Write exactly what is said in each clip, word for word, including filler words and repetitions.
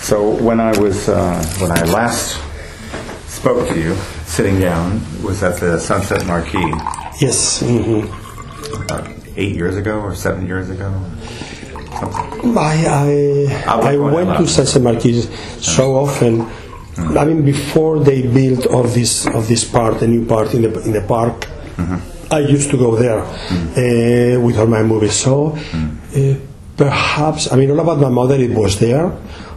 So when I was uh, when I last spoke to you, sitting down, was at the Sunset Marquee. Yes. Mm-hmm. About eight years ago or seven years ago. Something. I I, I went to Sunset Marquee so often. Mm-hmm. I mean, before they built all this of this part, the new part in the in the park. Mm-hmm. I used to go there mm-hmm. uh, with all my movies. So mm-hmm. uh, perhaps, I mean, All About My Mother, it was there.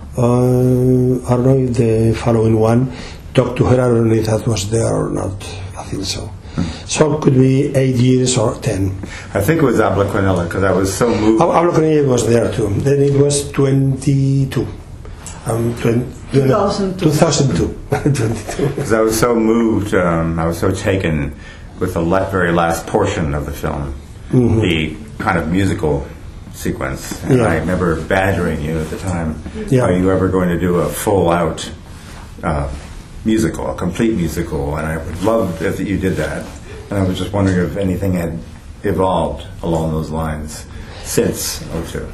Uh, I don't know if the following one, Talk to Her, I don't know if that was there or not. I think so. Mm-hmm. So it could be eight years or ten. I think it was Habla con Ella because I was so moved. Habla con Ella was there too. Then it was twenty-two. Um, twenty, two thousand two. two thousand two. twenty-two. Because I was so moved, um, I was so taken with the le- very last portion of the film, mm-hmm. the kind of musical sequence. And yeah. I remember badgering you at the time, yeah. Are you ever going to do a full-out uh, musical, a complete musical? And I would love if you did that. And I was just wondering if anything had evolved along those lines since oh two.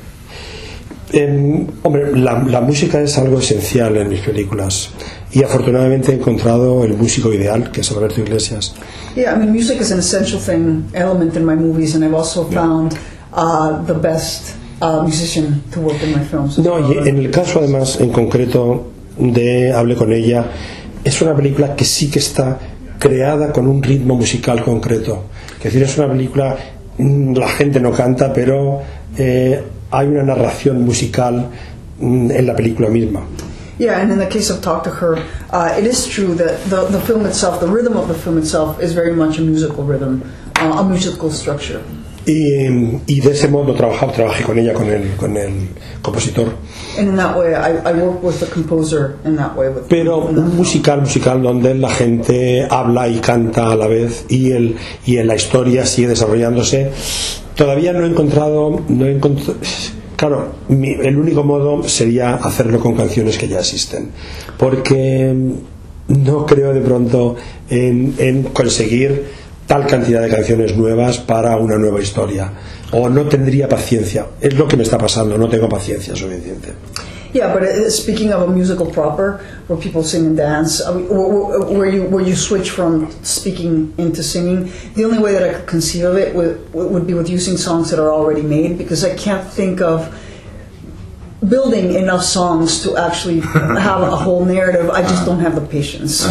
Eh, hombre, la, la música es algo esencial en mis películas y afortunadamente he encontrado el músico ideal, que es Alberto Iglesias. Yeah, I mean, music is an essential thing, element in my movies, and I've also yeah. found uh, the best uh, musician to work in my films. No, y en el caso además en concreto de Hablé con ella, es una película que sí que está creada con un ritmo musical concreto. Es decir, es una película, la gente no canta, pero eh, hay una narración musical en la película misma. Yeah, and in the case of Talk to Her, uh, it is true that the, the film itself, the rhythm of the film itself, is very much a musical rhythm, uh, a musical structure. Y, y de ese modo trabajé, trabajé con ella, con el, con el compositor. And in that way, I, I work with the composer in that way. With Pero un musical, musical donde la gente habla y canta a la vez y, el, y en la historia sigue desarrollándose. Todavía no he encontrado, no he encontrado claro, mi, el único modo sería hacerlo con canciones que ya existen, porque no creo de pronto en, en conseguir tal cantidad de canciones nuevas para una nueva historia, o no tendría paciencia. Es lo que me está pasando, no tengo paciencia suficiente. Yeah, but uh, speaking of a musical proper, where people sing and dance, uh, where, where you where you switch from speaking into singing, the only way that I could conceive of it would, would be with using songs that are already made, because I can't think of building enough songs to actually have a whole narrative. I just don't have the patience.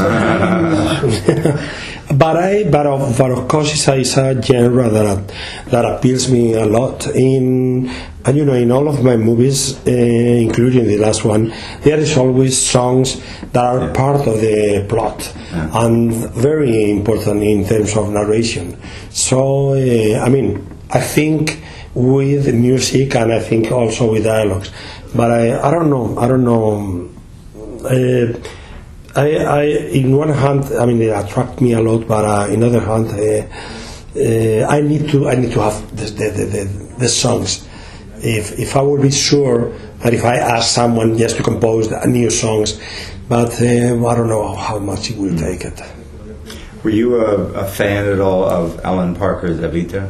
But I, but of, but of course, it's a, it's a genre that that appeals me a lot. In and you know, in all of my movies, uh, including the last one, there is always songs that are yeah. part of the plot yeah. and very important in terms of narration. So, uh, I mean, I think with music and I think also with dialogues. But I, I don't know, I don't know. Uh, I, I, in one hand, I mean, they attract me a lot, but uh, in other hand, uh, uh, I need to, I need to have the the, the, the, the songs. If if I would be sure that if I ask someone just to compose the new songs, but uh, I don't know how much it will take it. Were you a, a fan at all of Alan Parker's Evita?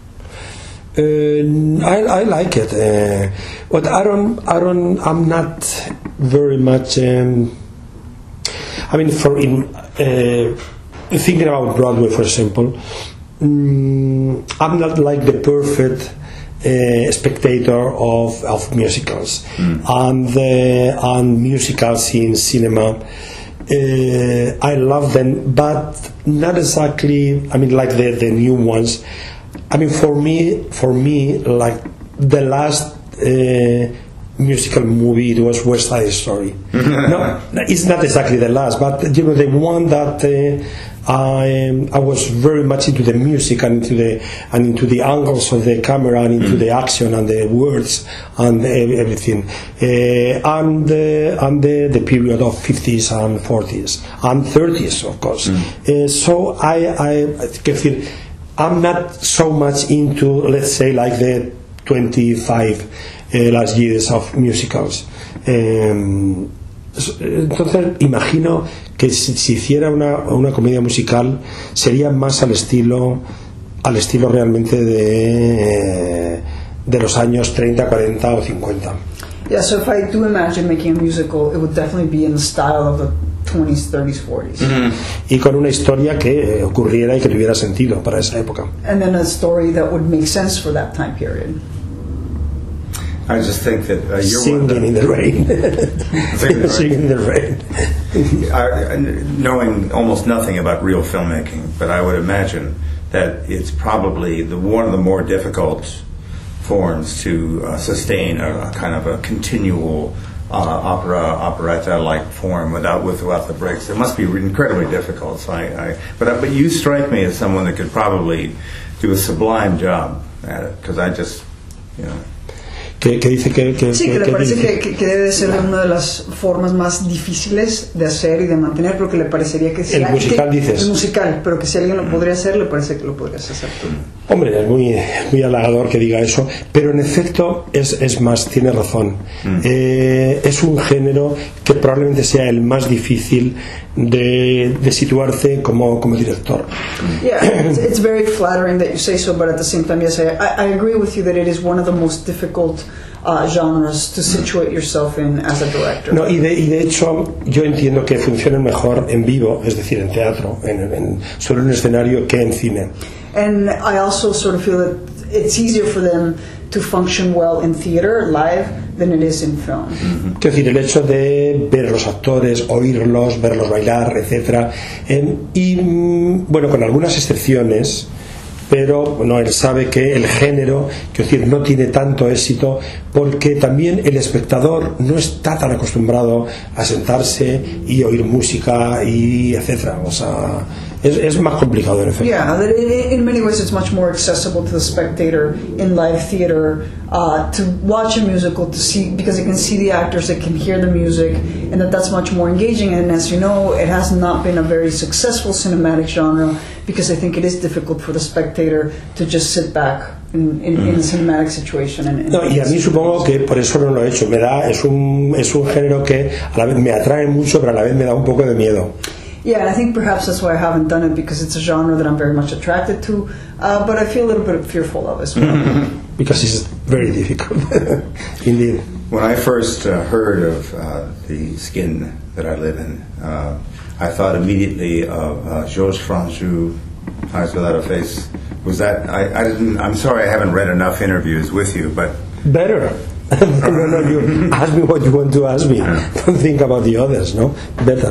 Uh, I, I like it, uh, but I don't, I don't, I'm not very much. Um, I mean, for in uh, thinking about Broadway, for example, um, I'm not like the perfect uh, spectator of, of musicals mm. and uh, and musicals in cinema. Uh, I love them, but not exactly. I mean, like the, the new ones. I mean, for me, for me, like the last uh, musical movie, it was West Side Story. No, it's not exactly the last, but you know, the one that uh, I I was very much into the music and into the and into the angles of the camera and into mm. the action and the words and everything, uh, and uh, and the, the period of fifties and forties and thirties, of course. Mm. Uh, so I I can feel. I'm not so much into, let's say, like the twenty-five uh, last years of musicals. Um, entonces, imagino que si, si hiciera una, una comedia musical sería más al estilo, al estilo realmente de, de los años treinta, cuarenta o cincuenta. Yeah, so if I do imagine making a musical, it would definitely be in the style of the twenties, thirties, forties. Mm-hmm. Y con una historia que eh, ocurriera y que tuviera sentido para esa época. And then a story that would make sense for that time period. I just think that uh, you're Singing one of the, in the rain. Singing, Singing in the rain. I, knowing almost nothing about real filmmaking, but I would imagine that it's probably the one of the more difficult forms to uh, sustain a, a kind of a continual uh, opera operetta-like form without without the breaks. It must be incredibly difficult. So I, I but but you strike me as someone that could probably do a sublime job at it, because I just, you know. Que, que dice que, que, sí, que, que le que parece dice. que, que debe ser una de las formas más difíciles de hacer y de mantener, porque le parecería que si El musical, que, dices. El musical, pero que si alguien lo podría hacer, le parece que lo podrías hacer tú. Hombre, es muy, muy halagador que diga eso, pero en efecto es, es más, tiene razón. Mm. Eh, es un género que probablemente sea el más difícil de, de situarse como, como director. Yeah, it's, it's very flattering that you say so, but at the same time, yes, I, I agree with you that it is one of the most difficult uh, genres to situate yourself in as a director. No, y, de, y de hecho yo entiendo que funcionan mejor en vivo, es decir, en teatro, en, en, sobre un escenario, que en cine. And I also sort of feel that it's easier for them to function well in theater, live, than it is in film. Mm-hmm. Es decir, el hecho de ver los actores, oírlos, verlos bailar, etcétera, eh, y bueno, con algunas excepciones, pero bueno, él sabe que el género, quiero decir, no tiene tanto éxito porque también el espectador no está tan acostumbrado a sentarse y oír música y etcétera. O sea, es, es más complicado en efecto. Yeah, that in, in many ways it's much more accessible to the spectator in live theater uh, to watch a musical, to see, because they can see the actors, they can hear the music, and that that's much more engaging. And as you know, it has not been a very successful cinematic genre, because I think it is difficult for the spectator to just sit back in, in, mm. in a cinematic situation. And, and no, y a mí supongo que por eso no lo he hecho. Me da, es un, es un género que a la vez me atrae mucho, pero a la vez me da un poco de miedo. Yeah, and I think perhaps that's why I haven't done it, because it's a genre that I'm very much attracted to, uh, but I feel a little bit fearful of as well. Mm-hmm. Because it's very difficult, indeed. When I first uh, heard of uh, the skin that I live in, uh, I thought immediately of uh, Georges Franju, Eyes Without a Face. Was that? I, I didn't. I'm sorry, I haven't read enough interviews with you, but better. no, no, you ask me what you want to ask me. Don't think about the others, no? Better.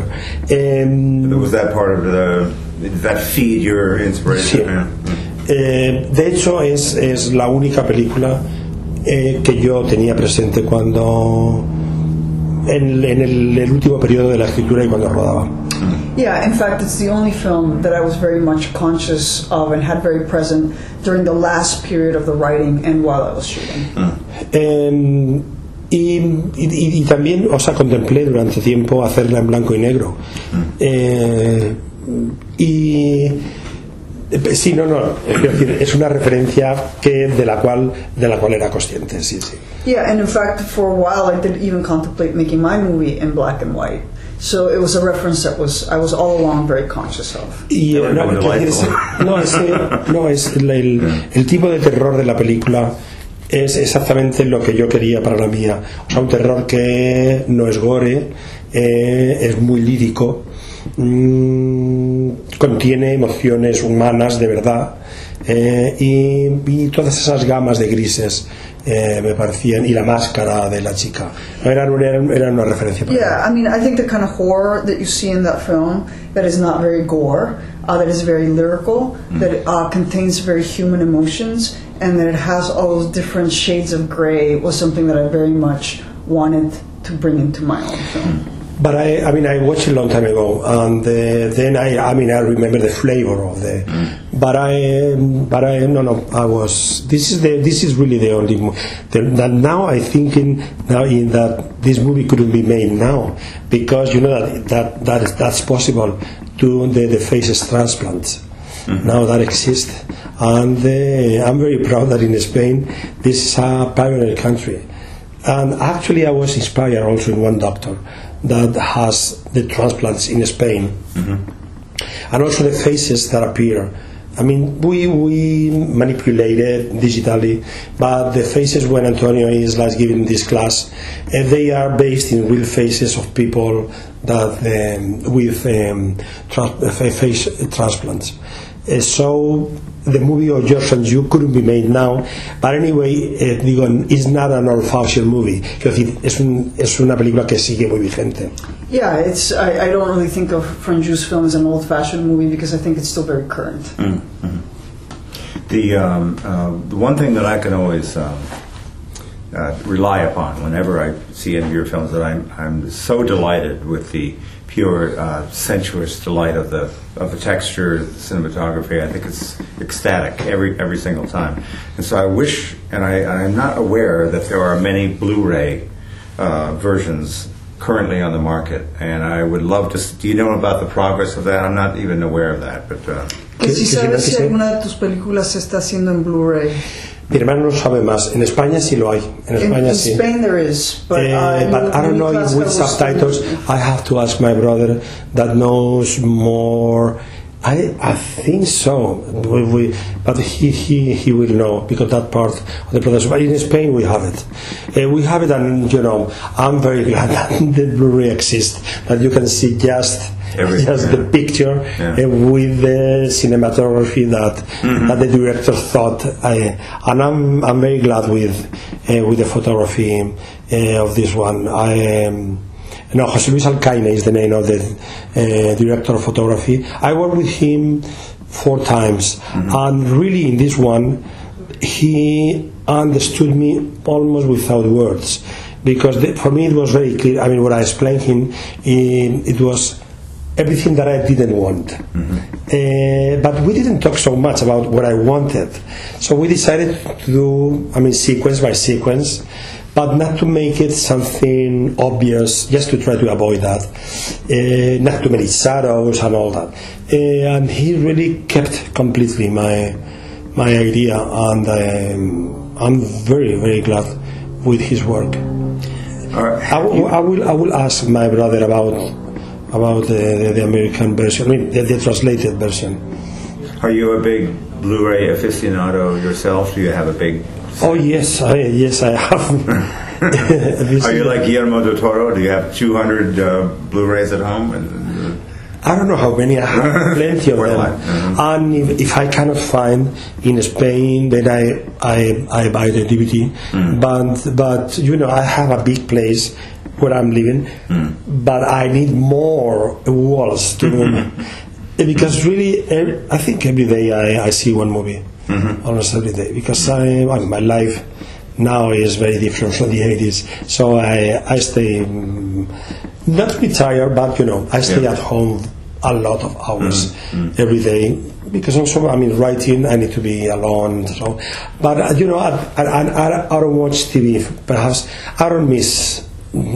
Um, was that part of the? Did that feed your inspiration? Sí. Eh, de hecho, es, es la única película eh, que yo tenía presente cuando en, en el, el último periodo de la escritura y cuando rodaba. Yeah, in fact, it's the only film that I was very much conscious of and had very present during the last period of the writing and while I was shooting. Eh, y, y, y también, o sea, contemplé durante tiempo hacerla en blanco y negro. Eh, y sí, no, no, es decir, es una referencia que de la cual de la cual era consciente, sí, sí. Yeah, and in fact, for a while I did even contemplate making my movie in black and white. So it was a reference that was I was all along very conscious of. Y eh, no, es, no, es, no, es el, el, el tipo de terror de la película es exactamente lo que yo quería para la mía. O sea, un terror que no es gore, eh, es muy lírico, mmm, contiene emociones humanas de verdad, eh, y, y todas esas gamas de grises eh, me parecían, y la máscara de la chica eran, eran, eran una referencia para yeah, I mean, I think the kind of horror that you see in that film that is not very gore, uh, that is very lyrical, mm. that it, uh, contains very human emotions, and that it has all those different shades of gray was something that I very much wanted to bring into my own film. But I, I mean, I watched it a long time ago, and uh, then I, I mean, I remember the flavor of the. Mm. But I, but I, no, no, I was. This is the, this is really the only. The, that now I thinking now in that this movie couldn't be made now, because you know that that, that is, that's possible to the, the faces transplants. Mm-hmm. Now that exists, and uh, I'm very proud that in Spain this is a pioneer country, and actually I was inspired also in one doctor that has the transplants in Spain, mm-hmm. and also the faces that appear I mean, we we manipulated digitally, but the faces when Antonio is like giving this class, uh, they are based in real faces of people that um, with um, tra- face transplants. Uh, so the movie of George and You couldn't be made now, but anyway, eh, digo, it's not an old-fashioned movie. Quiero decir, es, un, es una película que sigue muy vigente. Yeah, it's. I, I don't really think of Franju's film as an old-fashioned movie because I think it's still very current. Mm-hmm. The um, uh, the one thing that I can always um, uh, rely upon whenever I see any of your films, that I'm I'm so delighted with the pure uh, sensuous delight of the of the texture, the cinematography. I think it's ecstatic every every single time. And so I wish, and I, I'm not aware that there are many Blu-ray uh, versions currently on the market. And I would love to. Do you know about the progress of that? I'm not even aware of that. But uh, que si sabes si alguna de tus películas se está haciendo en Blu-ray. Mi hermano lo sabe más. En España sí lo hay. En España in, sí. In Spain there is, but, uh, uh, but I don't know if with subtitles. I have to ask my brother that knows more. I I think so. We, we, but he, he he will know because that part of the production. But in Spain we have it. Uh, we have it, and you know, I'm very glad that the Blu-ray exists. That you can see just. Everything, just yeah. the picture yeah. uh, with the cinematography that mm-hmm. that the director thought, I, and I'm I'm very glad with uh, with the photography uh, of this one. I um, no, José Luis Alcaine is the name of the uh, director of photography. I worked with him four times, mm-hmm. and really in this one, he understood me almost without words, because the, for me it was very clear. I mean, what I explained him, in, it was. Everything that I didn't want. Mm-hmm. Uh, but we didn't talk so much about what I wanted. So we decided to do, I mean, sequence by sequence, but not to make it something obvious, just to try to avoid that. Uh, not too many shadows and all that. Uh, and he really kept completely my my idea, and um, I'm very, very glad with his work. Right. I, w- I will I will ask my brother about about the, the, the American version, I mean the, the translated version. Are you a big Blu-ray aficionado yourself? Do you have a big... Oh yes, I, yes I have. Are you like Guillermo del Toro? Do you have two hundred uh, Blu-rays at home? And, uh, I don't know how many, I have plenty of them. Mm-hmm. And if, if I cannot find in Spain, then I, I, I buy the D V D. Mm. But, but, you know, I have a big place where I'm living, mm. but I need more walls to mm-hmm. because really, every, I think every day I, I see one movie, mm-hmm. almost every day, because I, well, my life now is very different from the eighties, so I, I stay, um, not retired, but you know, I stay yeah. at home a lot of hours mm-hmm. every day, because also, I mean, writing, I need to be alone, so, but uh, you know, I, I, I, I don't watch T V, perhaps, I don't miss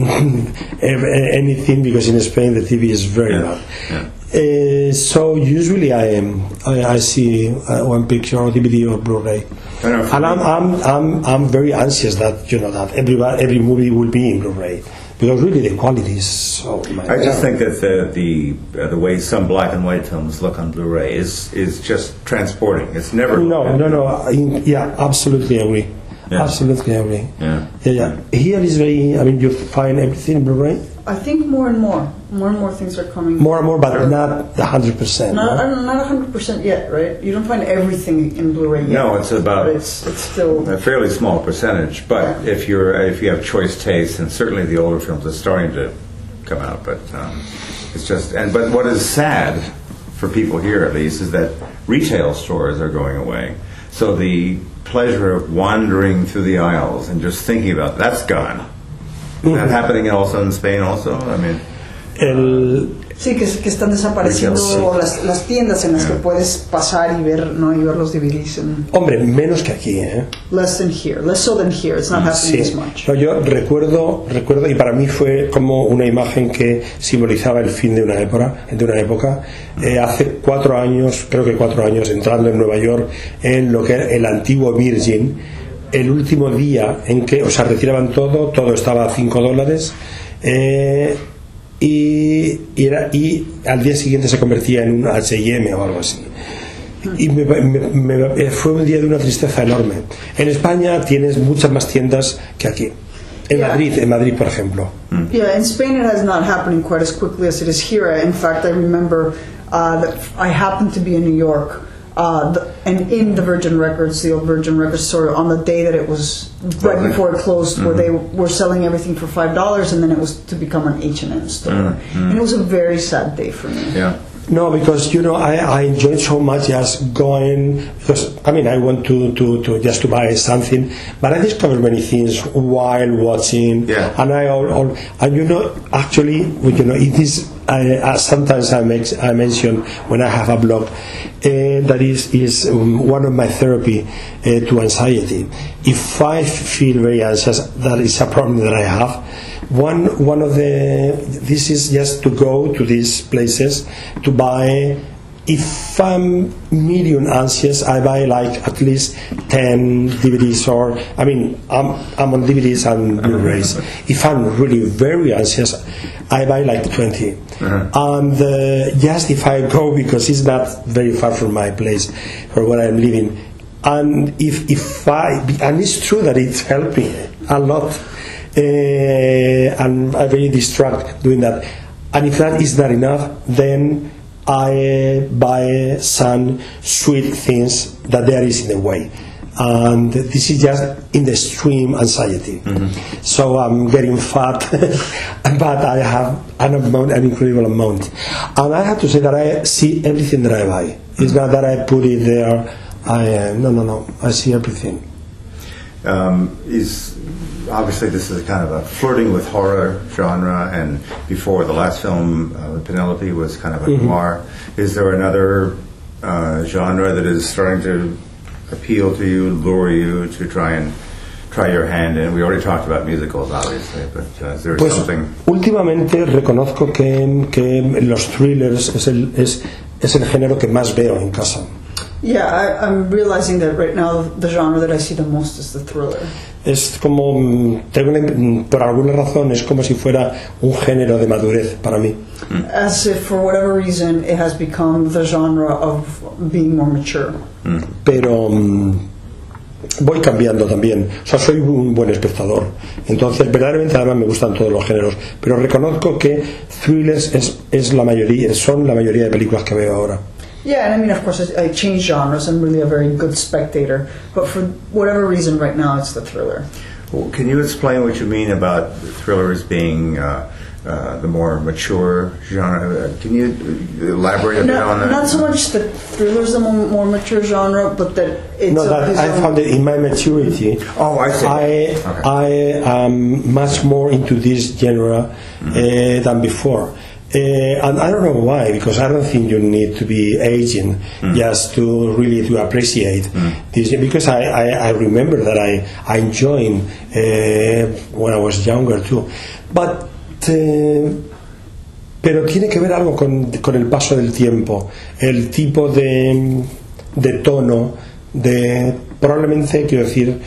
anything, because in Spain the T V is very yeah. bad. Yeah. Uh, so usually I am I, I see uh, one picture or D V D or Blu-ray, and I'm, I'm I'm I'm very anxious that you know that every every movie will be in Blu-ray, because really the quality is so. I just think that the the uh, the way some black and white films look on Blu-ray is is just transporting. It's never no no no I, yeah absolutely agree. Yeah. Absolutely agree. Yeah. yeah, yeah. Here is very. I mean, you find everything in Blu-ray. I think more and more, more and more things are coming. More and more, but not a hundred percent. Not not a hundred percent yet, right? You don't find everything in Blu-ray yet. No, it's about. But it's it's still a fairly small percentage. But yeah. if you're if you have choice tastes, and certainly the older films are starting to come out, but um, it's just. And but what is sad for people here, at least, is that retail stores are going away. So the pleasure of wandering through the aisles and just thinking about that's gone. Is that happening also in Spain also? I mean, El, sí, que, que están desapareciendo sí. las, las tiendas en las yeah. que puedes pasar y ver, ¿no? Y ver los D V Ds. And hombre, menos que aquí, ¿eh? Less than here, less so than here. It's not happening sí. as much. No, yo recuerdo, recuerdo, y para mí fue como una imagen que simbolizaba el fin de una época, de una época. Eh, hace cuatro años, creo que cuatro años, entrando en Nueva York, en lo que era el antiguo Virgin, el último día en que, o sea, retiraban todo, todo estaba a cinco dólares. Eh, Y, y, era, y al día siguiente se convertía en un H y M o algo así. y me, me- me- fue un día de una tristeza enorme. En España tienes muchas más tiendas que aquí. En Yeah. Madrid, en Madrid, por ejemplo. Yeah, in Spain it has not happening quite as quickly as it is here. In fact, I remember uh, that I happened to be in New York, uh, the, and in the Virgin Records, the old Virgin Records store, on the day that it was right before it closed, where they were selling everything for five dollars, and then it was to become an H and M store, and it was a very sad day for me. Yeah. No, because you know I, I enjoyed so much just going because I mean I want to, to, to just to buy something, but I discovered many things while watching, Yeah. and I all, all and you know actually you know it is I, uh, sometimes I make I mention when I have a blog uh, that is is um, one of my therapy uh, to anxiety. If I feel very anxious, that is a problem that I have. One one of the this is just to go to these places to buy. If I'm medium anxious, I buy like at least ten D V Ds, or I mean I'm I'm on D V Ds and Blu-rays. If I'm really very anxious, I buy like twenty. Uh-huh. And uh, just if I go because it's not very far from my place or where I'm living, and if if I and it's true that it's helped me a lot. Uh, and I'm very distracted doing that. And if that is not enough, then I buy some sweet things that there is in the way. And this is just in the extreme anxiety. Mm-hmm. So I'm getting fat, but I have an amount, an incredible amount. And I have to say that I see everything that I buy. It's not that I put it there. I uh, no, no, no. I see everything. Um, is obviously this is kind of a flirting with horror genre, and before the last film, uh, Penelope, was kind of a noir. Is there another uh, genre that is starting to appeal to you, lure you to try and try your hand in? We already talked about musicals, obviously, but uh, is there Pues something? últimamente reconozco que, que los thrillers es el, es, es el género que más veo en casa. Yeah, I, I'm realizing that right now the genre that I see the most is the thriller. Es como, mm, tengo una- mm, por alguna razón, es como si fuera un género de madurez para mí. As if for whatever reason it has become the genre of being more mature. Pero mm, voy cambiando también. O sea, soy un buen espectador. Entonces, verdaderamente además me gustan todos los géneros. Pero reconozco que thrillers es, es la mayoría, son la mayoría de películas que veo ahora. Yeah, and I mean, of course, I, I change genres. I'm really a very good spectator. But for whatever reason, right now, it's the thriller. Well, can you explain what you mean about thrillers being uh, uh, the more mature genre? Uh, Can you elaborate a bit on Not, that? not so much that thriller's the more, more mature genre, but that it's No, of that his I own- found that in my maturity, Oh, I see. I Okay. I am much more into this genre uh, than before. Uh, and I don't know why, because I don't think you need to be aging just to really to appreciate this. Because I, I, I remember that I I enjoyed uh, when I was younger too, but. Uh, pero tiene que ver algo con, con el paso del tiempo, el tipo de, de tono, de probablemente quiero decir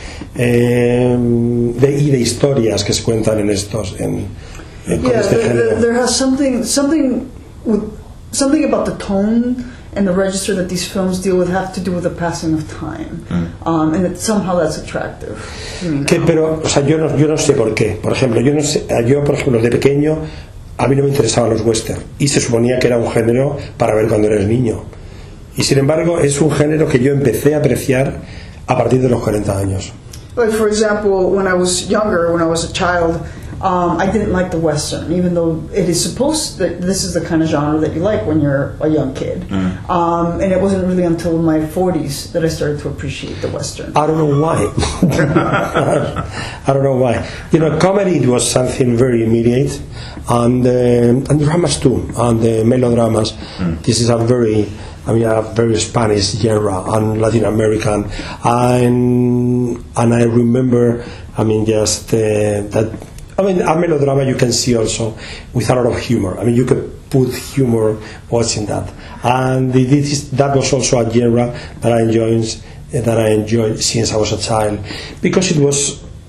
eh, de, y de historias que se cuentan en estos en, en con Yeah, este there, there, género. there has something something with something about the tone and the register that these films deal with have to do with the passing of time, um, and that somehow that's attractive to me now. Que, pero o sea, yo no yo no sé por qué. Por ejemplo, yo no sé, yo por ejemplo de pequeño a mí no me interesaban los western y se suponía que era un género para ver cuando eres niño. Y sin embargo es un género que yo empecé a apreciar a partir de los cuarenta años. Like, for example, when I was younger, when I was a child, um, I didn't like the Western, even though it is supposed that this is the kind of genre that you like when you're a young kid. Um, and it wasn't really until my forties that I started to appreciate the Western. I don't know why. I don't know why. You know, comedy it was something very immediate, and uh, and dramas too, and uh, melodramas. This is a very, I mean, a very Spanish genre and Latin American, and and I remember, I mean, just uh, that. I mean, a melodrama you can see also with a lot of humor. I mean, you could put humor watching that, and it is, that was also a genre that I enjoyed that I enjoyed since I was a child, because it was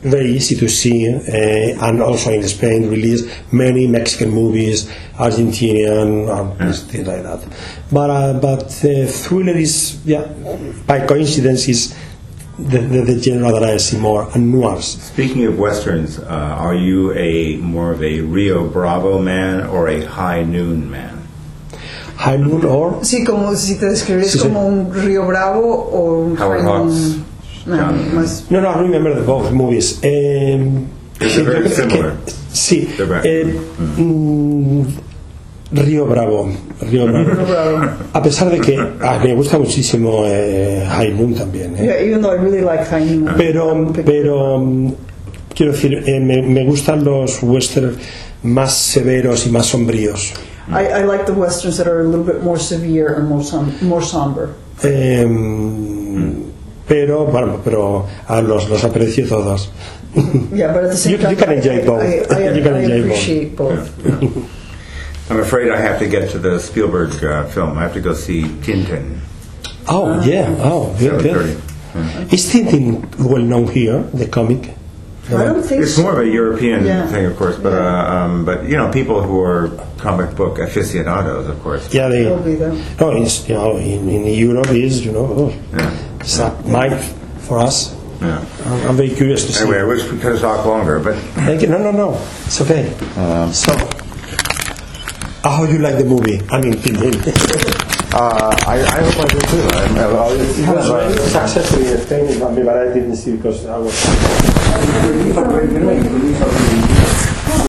very easy to see, uh, and also in Spain release many Mexican movies, Argentinian, um, Yeah. things like that. But uh, but uh, thriller is, yeah, by coincidence is the, the, the genre that I see more, and noirs. Speaking of westerns, uh, are you a more of a Rio Bravo man or a High Noon man? High Noon or Sí, como si te describes Sí, sí. como un Río Bravo o un Howard Hawks. un- no, John. más- no, no, I remember the both movies. Um, They're very que- similar. Sí, They're very- eh, mm, Río Bravo, Río Bravo. Río Bravo. A pesar de que ah, me gusta muchísimo eh, High Noon también, ¿eh? Yeah, even though I really like High Noon. pero pero mm, quiero decir, eh, me, me gustan los western más severos y más sombríos. I, I like the westerns that are a little bit more severe and more som- more somber. Eh, pero bueno, pero a los los aprecio todos. Yeah, but at the same You- time, you can enjoy I, both. I, I, You can I enjoy both. appreciate both. I'm afraid I have to get to the Spielberg uh, film. I have to go see Tintin. Oh yeah, oh good, seven thirty. good. Is Tintin well known here, the comic? I don't think It's so. more of a European Yeah. thing, of course, but uh, um, but you know, people who are comic book aficionados, of course. Yeah, they. It'll be there. No, it's, you know, in, in Europe is, you know, oh, Yeah. it's a might for us. Yeah. I'm, I'm very curious to see. Anyway, I wish we could have talked longer, but Thank you. No, no, no. It's okay. So, how do you like the movie? I mean, Tintin. uh, I, I hope I do too. I, I, it's It kind was of very a, successful in Spain, but I didn't see because I was.